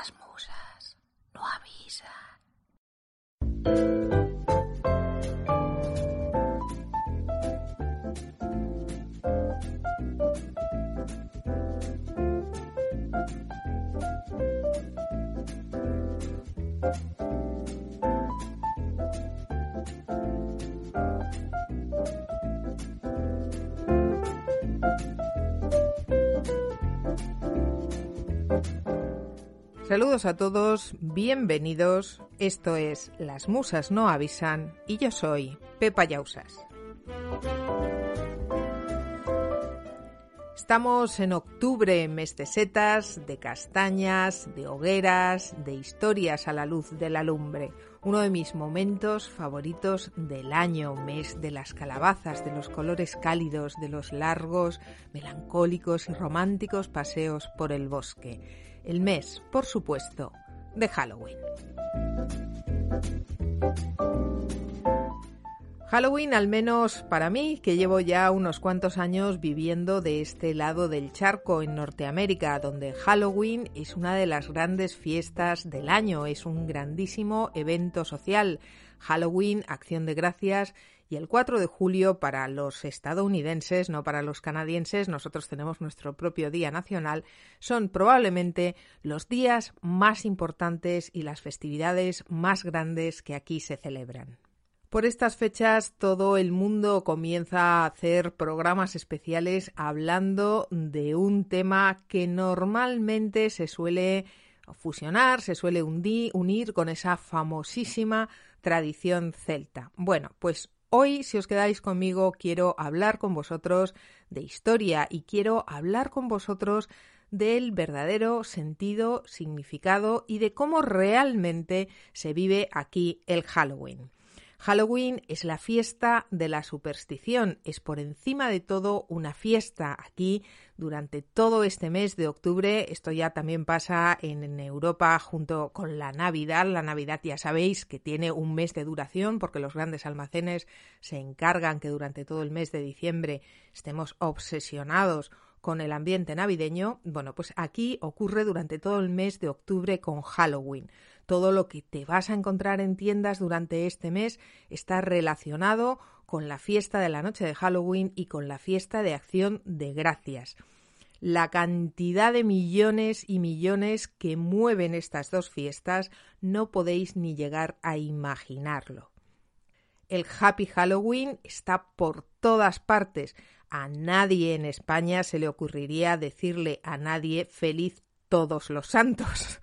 Las musas no avisan. Saludos a todos, bienvenidos. Esto es Las musas no avisan y yo soy Pepa Yausas. Estamos en octubre, mes de setas, de castañas, de hogueras, de historias a la luz de la lumbre. Uno de mis momentos favoritos del año, mes de las calabazas, de los colores cálidos, de los largos, melancólicos y románticos paseos por el bosque. El mes, por supuesto, de Halloween. Halloween, al menos para mí, que llevo ya unos cuantos años viviendo de este lado del charco en Norteamérica, donde Halloween es una de las grandes fiestas del año, es un grandísimo evento social. Halloween, Acción de Gracias, y el 4 de julio para los estadounidenses, no para los canadienses, nosotros tenemos nuestro propio día nacional, son probablemente los días más importantes y las festividades más grandes que aquí se celebran. Por estas fechas todo el mundo comienza a hacer programas especiales hablando de un tema que normalmente se suele fusionar, se suele unir con esa famosísima tradición celta. Bueno, pues hoy, si os quedáis conmigo, quiero hablar con vosotros de historia y quiero hablar con vosotros del verdadero sentido, significado y de cómo realmente se vive aquí el Halloween. Halloween es la fiesta de la superstición, es por encima de todo una fiesta. Aquí, durante todo este mes de octubre, esto ya también pasa en Europa junto con la Navidad. La Navidad ya sabéis que tiene un mes de duración porque los grandes almacenes se encargan que durante todo el mes de diciembre estemos obsesionados con el ambiente navideño. Bueno, pues aquí ocurre durante todo el mes de octubre con Halloween. Todo lo que te vas a encontrar en tiendas durante este mes está relacionado con la fiesta de la noche de Halloween y con la fiesta de Acción de Gracias. La cantidad de millones y millones que mueven estas dos fiestas no podéis ni llegar a imaginarlo. El Happy Halloween está por todas partes. A nadie en España se le ocurriría decirle a nadie feliz todos los santos.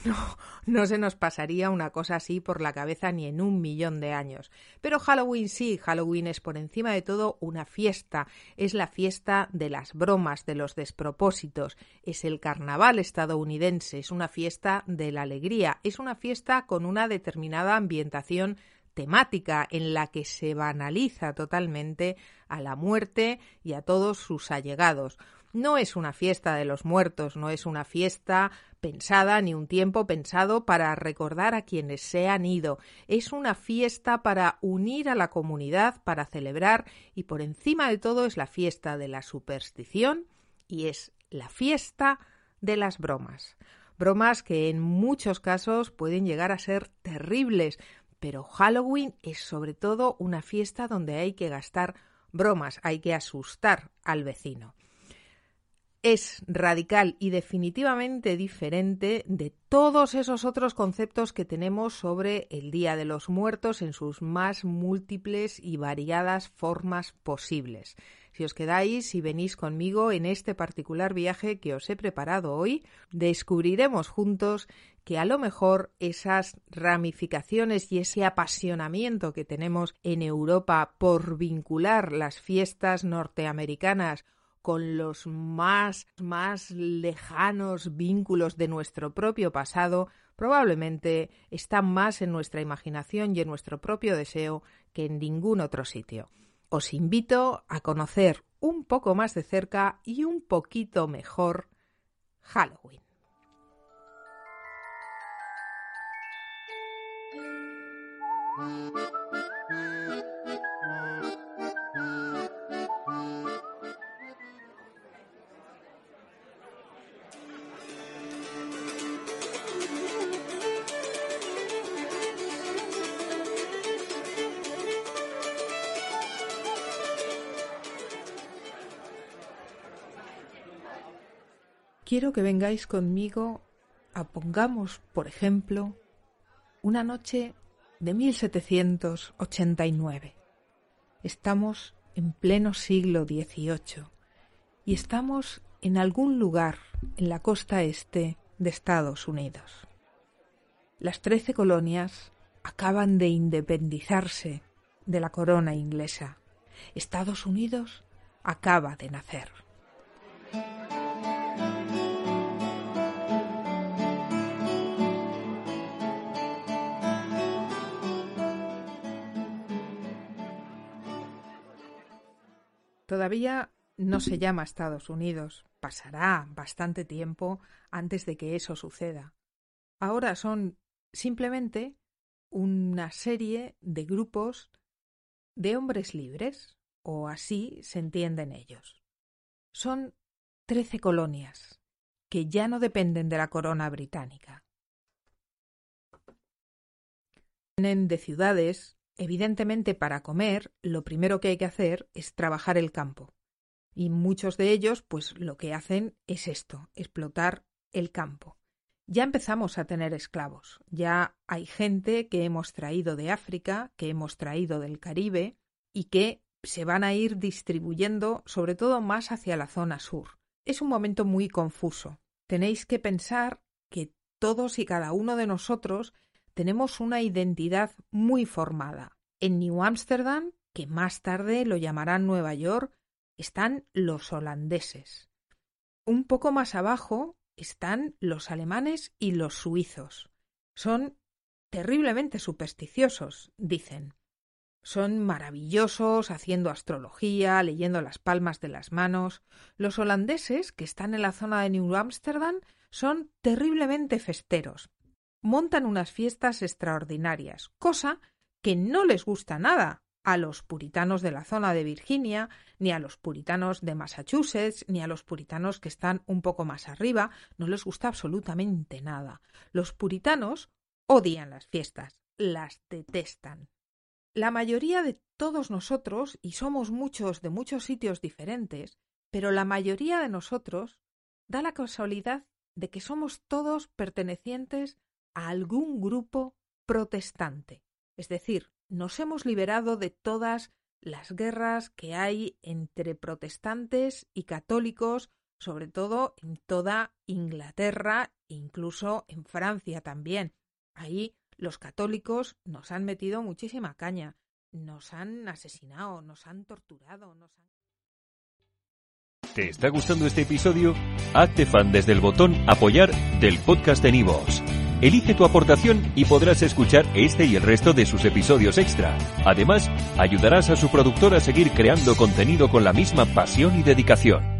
No se nos pasaría una cosa así por la cabeza ni en 1.000.000 de años. Pero Halloween sí, Halloween es por encima de todo una fiesta. Es la fiesta de las bromas, de los despropósitos. Es el carnaval estadounidense, es una fiesta de la alegría. Es una fiesta con una determinada ambientación temática en la que se banaliza totalmente a la muerte y a todos sus allegados. No es una fiesta de los muertos, no es una fiesta pensada ni un tiempo pensado para recordar a quienes se han ido. Es una fiesta para unir a la comunidad, para celebrar y por encima de todo es la fiesta de la superstición y es la fiesta de las bromas. Bromas que en muchos casos pueden llegar a ser terribles, pero Halloween es sobre todo una fiesta donde hay que gastar bromas, hay que asustar al vecino. Es radical y definitivamente diferente de todos esos otros conceptos que tenemos sobre el Día de los Muertos en sus más múltiples y variadas formas posibles. Si os quedáis y venís conmigo en este particular viaje que os he preparado hoy, descubriremos juntos que a lo mejor esas ramificaciones y ese apasionamiento que tenemos en Europa por vincular las fiestas norteamericanas con los más lejanos vínculos de nuestro propio pasado, probablemente están más en nuestra imaginación y en nuestro propio deseo que en ningún otro sitio. Os invito a conocer un poco más de cerca y un poquito mejor Halloween. quiero que vengáis conmigo a, pongamos, por ejemplo, una noche de 1789. Estamos en pleno siglo XVIII y estamos en algún lugar en la costa este de Estados Unidos. Las 13 colonias acaban de independizarse de la corona inglesa. Estados Unidos acaba de nacer. Todavía no se llama Estados Unidos. Pasará bastante tiempo antes de que eso suceda. Ahora son simplemente una serie de grupos de hombres libres, o así se entienden ellos. Son 13 colonias que ya no dependen de la corona británica. Vienen de ciudades. Evidentemente, para comer, lo primero que hay que hacer es trabajar el campo. Y muchos de ellos, pues lo que hacen es esto, explotar el campo. Ya empezamos a tener esclavos. Ya hay gente que hemos traído de África, que hemos traído del Caribe y que se van a ir distribuyendo, sobre todo más hacia la zona sur. Es un momento muy confuso. Tenéis que pensar que todos y cada uno de nosotros tenemos una identidad muy formada. En New Amsterdam, que más tarde lo llamarán Nueva York, están los holandeses. Un poco más abajo están los alemanes y los suizos. Son terriblemente supersticiosos, dicen. Son maravillosos haciendo astrología, leyendo las palmas de las manos. Los holandeses, que están en la zona de New Amsterdam, son terriblemente festeros. Montan unas fiestas extraordinarias, cosa que no les gusta nada a los puritanos de la zona de Virginia, ni a los puritanos de Massachusetts, ni a los puritanos que están un poco más arriba. No les gusta absolutamente nada. Los puritanos odian las fiestas, las detestan. La mayoría de todos nosotros, y somos muchos de muchos sitios diferentes, pero la mayoría de nosotros da la casualidad de que somos todos pertenecientes a algún grupo protestante. Es decir, nos hemos liberado de todas las guerras que hay entre protestantes y católicos, sobre todo en toda Inglaterra e incluso en Francia también. Ahí los católicos nos han metido muchísima caña, nos han asesinado, nos han torturado, ¿Te está gustando este episodio? Hazte fan desde el botón Apoyar del podcast de Nivos. Elige tu aportación y podrás escuchar este y el resto de sus episodios extra. Además, ayudarás a su productor a seguir creando contenido con la misma pasión y dedicación.